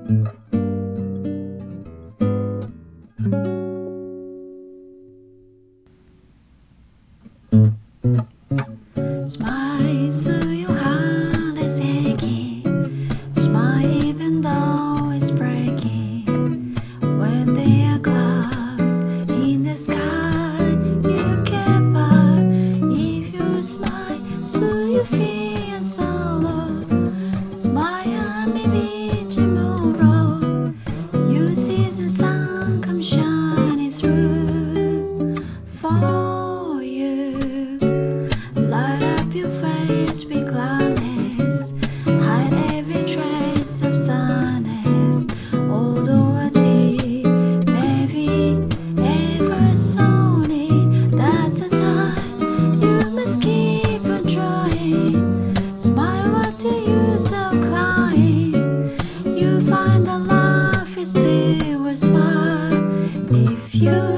Smile through your heart is aching. Smile even though it's breaking. When there are clouds in the sky, you can't buy. If you smile, so you feel sorrow. Smile, maybe tomorrow you see the sun come shining through for you. Light up your face with gladness, hide every trace of sadness. Although a tear may be ever sunny, that's the time you must keep on trying. Smile, what do you so crying? You find that life is still worthwhile if you